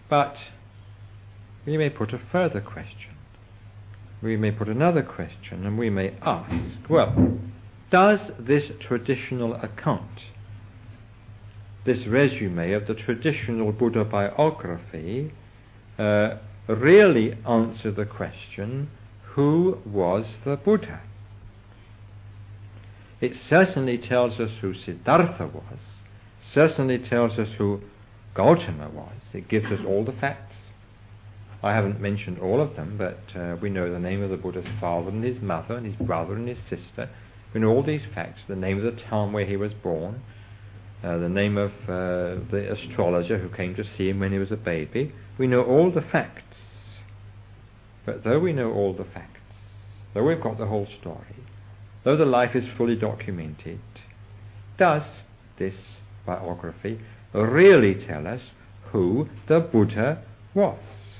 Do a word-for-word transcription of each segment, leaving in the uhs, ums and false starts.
But we may put a further question. We may put another question, and we may ask, well, does this traditional account, this resume of the traditional Buddha biography, uh, really answer the question, who was the Buddha? It certainly tells us who Siddhartha was, certainly tells us who Gautama was. It gives us all the facts. I haven't mentioned all of them, but uh, we know the name of the Buddha's father and his mother and his brother and his sister. We know all these facts, the name of the town where he was born, uh, the name of uh, the astrologer who came to see him when he was a baby. We know all the facts. But though we know all the facts, though we've got the whole story, though the life is fully documented, does this biography really tell us who the Buddha was?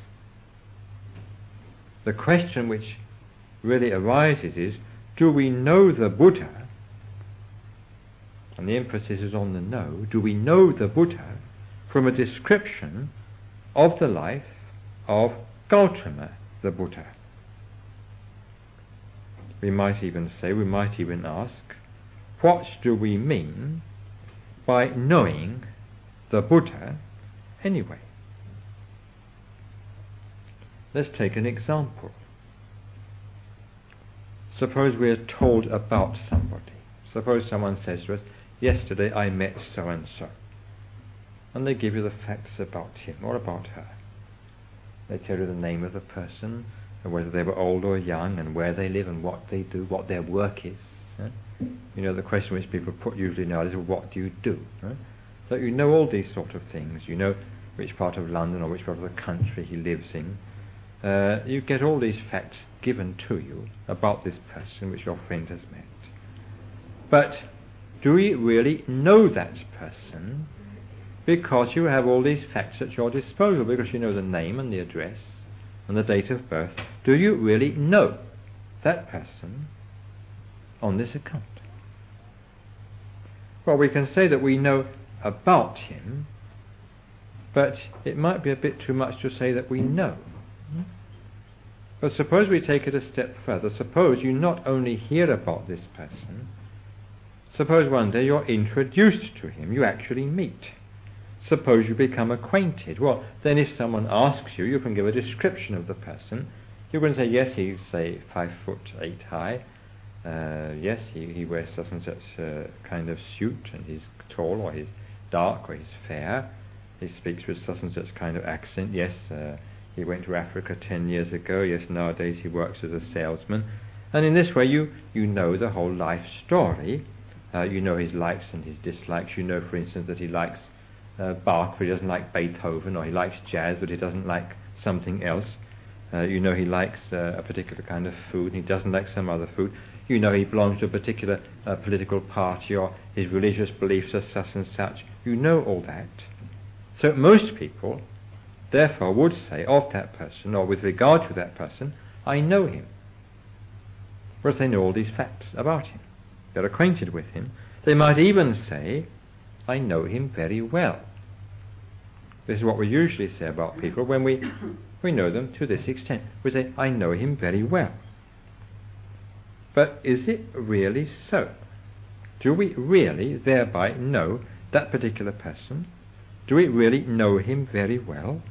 The question which really arises is, do we know the Buddha? And the emphasis is on the know. Do we know the Buddha from a description of the life of Gautama the Buddha? We might even say, we might even ask, what do we mean by knowing the Buddha anyway? Let's take an example. Suppose we are told about somebody. Suppose someone says to us, yesterday I met so-and-so. And they give you the facts about him or about her. They tell you the name of the person, and whether they were old or young, and where they live and what they do, what their work is. Right? You know, the question which people put usually now is, well, what do you do? Right? So you know all these sort of things. You know which part of London or which part of the country he lives in. Uh, you get all these facts given to you about this person which your friend has met. But do we really know that person because you have all these facts at your disposal, because you know the name and the address and the date of birth? Do you really know that person on this account? Well, we can say that we know about him, but it might be a bit too much to say that we know. But suppose we take it a step further. Suppose you not only hear about this person, suppose one day you're introduced to him, you actually meet. Suppose you become acquainted. Well, then if someone asks you, you can give a description of the person. You can say, yes, he's, say, five foot eight high. Uh, yes, he, he wears such and such uh, kind of suit, and he's tall, or he's dark, or he's fair. He speaks with such and such kind of accent. Yes, uh, he went to Africa ten years ago. Yes, nowadays he works as a salesman. And in this way you, you know the whole life story. Uh, you know his likes and his dislikes. You know, for instance, that he likes uh, Bach, but he doesn't like Beethoven, or he likes jazz, but he doesn't like something else. Uh, you know he likes uh, a particular kind of food, and he doesn't like some other food. You know he belongs to a particular uh, political party, or his religious beliefs are such and such. You know all that. So most people, therefore, would say of that person, or with regard to that person, I know him. Whereas they know all these facts about him. They're acquainted with him. They might even say, I know him very well. This is what we usually say about people when we, we know them to this extent. We say, I know him very well. But is it really so? Do we really thereby know that particular person? Do we really know him very well?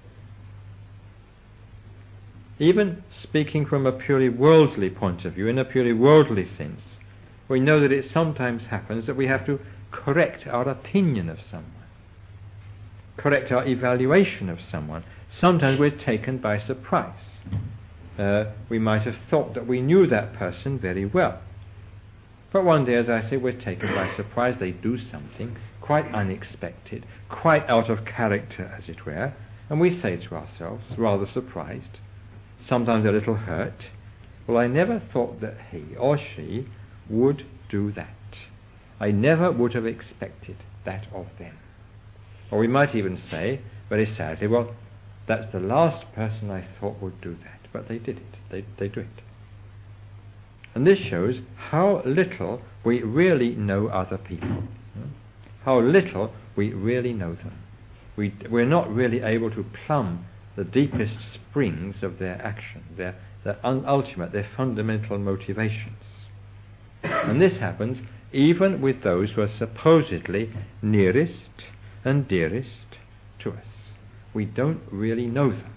Even speaking from a purely worldly point of view, in a purely worldly sense, we know that it sometimes happens that we have to correct our opinion of someone, correct our evaluation of someone. Sometimes we're taken by surprise. Uh, we might have thought that we knew that person very well. But one day, as I say, we're taken by surprise. They do something quite unexpected, quite out of character, as it were, and we say to ourselves, rather surprised, sometimes a little hurt, well, I never thought that he or she would do that. I never would have expected that of them. Or we might even say, very sadly, well, that's the last person I thought would do that. But they did it. They, they do it. And this shows how little we really know other people. How little we really know them. We, we're not really able to plumb the deepest springs of their action, their, their un- ultimate, their fundamental motivations. And this happens even with those who are supposedly nearest and dearest to us. We don't really know them.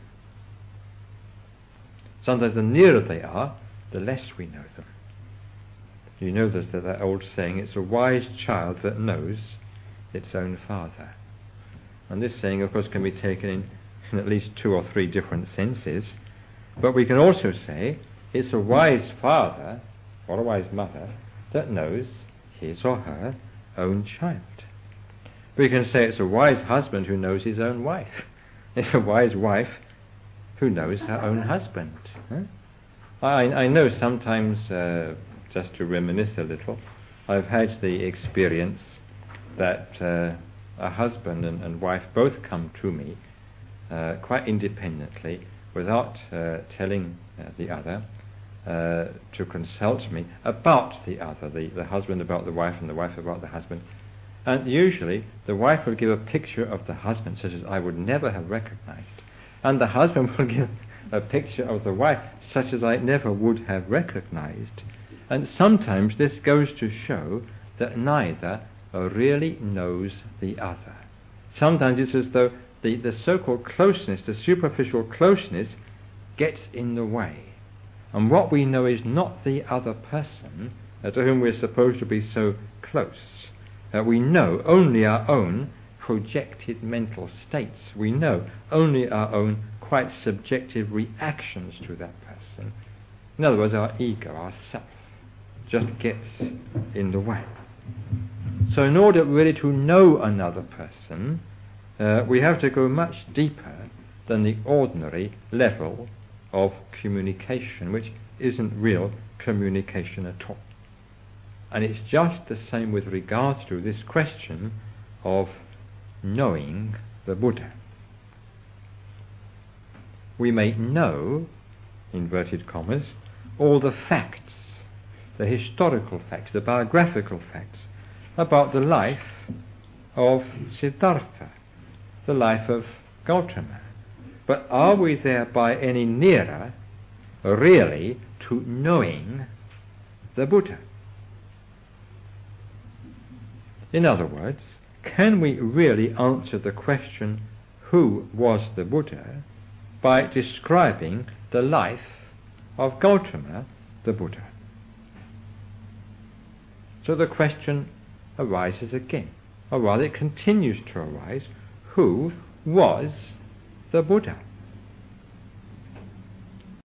Sometimes the nearer they are, the less we know them. You know there's that, that old saying, it's a wise child that knows its own father. And this saying, of course, can be taken in, in at least two or three different senses. But we can also say it's a wise father or a wise mother that knows his or her own child. We can say it's a wise husband who knows his own wife. It's a wise wife who knows her own husband. Huh? I, I know sometimes, uh, just to reminisce a little, I've had the experience that uh, a husband and, and wife both come to me uh, quite independently without uh, telling uh, the other uh, to consult me about the other, the, the husband about the wife and the wife about the husband. And usually the wife will give a picture of the husband such as I would never have recognized, and the husband will give a picture of the wife such as I never would have recognized. And sometimes this goes to show that neither really knows the other. Sometimes it's as though the, the so-called closeness, the superficial closeness, gets in the way. And what we know is not the other person uh, to whom we're supposed to be so close. Uh, we know only our own projected mental states. We know only our own quite subjective reactions to that person. In other words, our ego, our self, just gets in the way. So in order really to know another person, uh, we have to go much deeper than the ordinary level of communication, which isn't real communication at all. And it's just the same with regards to this question of knowing the Buddha. We may know, inverted commas, all the facts, the historical facts, the biographical facts about the life of Siddhartha, the life of Gautama. But are we thereby any nearer, really, to knowing the Buddha? In other words, can we really answer the question, who was the Buddha, by describing the life of Gautama the Buddha? So the question arises again, or rather it continues to arise, who was the Buddha?